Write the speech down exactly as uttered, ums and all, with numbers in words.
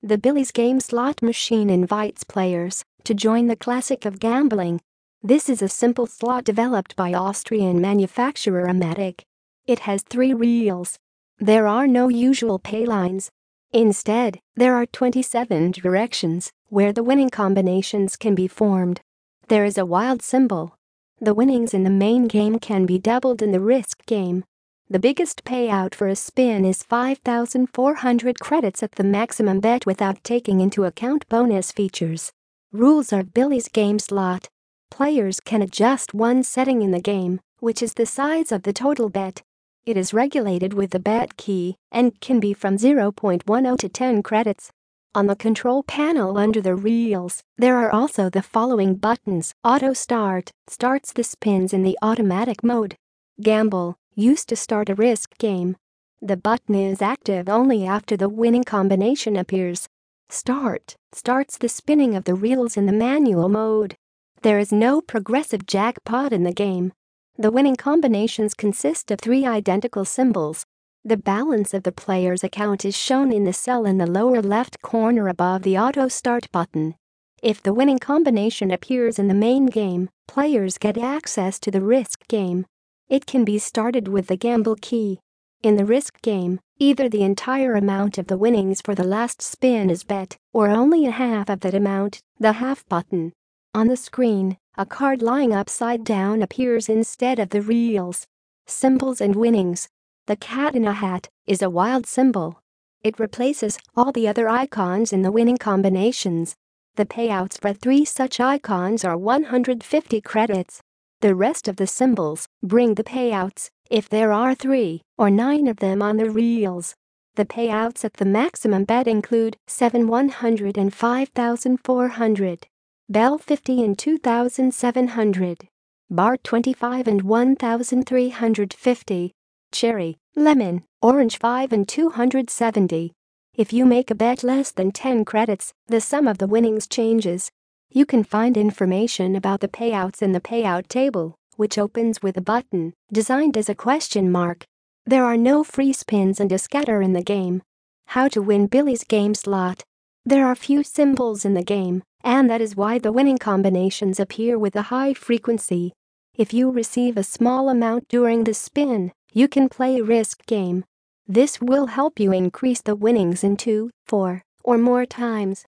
The Billy's Game slot machine invites players to join the classic of gambling. This is a simple slot developed by Austrian manufacturer Amatic. It has three reels. There are no usual pay lines. Instead, there are twenty-seven directions where the winning combinations can be formed. There is a wild symbol. The winnings in the main game can be doubled in the risk game. The biggest payout for a spin is five thousand four hundred credits at the maximum bet without taking into account bonus features. Rules are Billy's Game slot. Players can adjust one setting in the game, which is the size of the total bet. It is regulated with the bet key and can be from zero point one zero to ten credits. On the control panel under the reels, there are also the following buttons. Auto Start starts the spins in the automatic mode. Gamble used to start a risk game. The button is active only after the winning combination appears. Start starts the spinning of the reels in the manual mode. There is no progressive jackpot in the game. The winning combinations consist of three identical symbols. The balance of the player's account is shown in the cell in the lower left corner above the Auto Start button. If the winning combination appears in the main game, players get access to the risk game. It can be started with the gamble key. In the risk game, either the entire amount of the winnings for the last spin is bet, or only a half of that amount, the half button. On the screen, a card lying upside down appears instead of the reels. Symbols and winnings. The cat in a hat is a wild symbol. It replaces all the other icons in the winning combinations. The payouts for three such icons are one hundred fifty credits. The rest of the symbols bring the payouts if there are three or nine of them on the reels. The payouts at the maximum bet include seven one hundred and five thousand four hundred, Bell fifty and two thousand seven hundred, Bar twenty-five and one thousand three hundred fifty, Cherry, Lemon, Orange five and two hundred seventy. If you make a bet less than ten credits, the sum of the winnings changes. You can find information about the payouts in the payout table, which opens with a button designed as a question mark. There are no free spins and a scatter in the game. How to win Billy's Game slot. There are few symbols in the game, and that is why the winning combinations appear with a high frequency. If you receive a small amount during the spin, you can play a risk game. This will help you increase the winnings in two, four, or more times.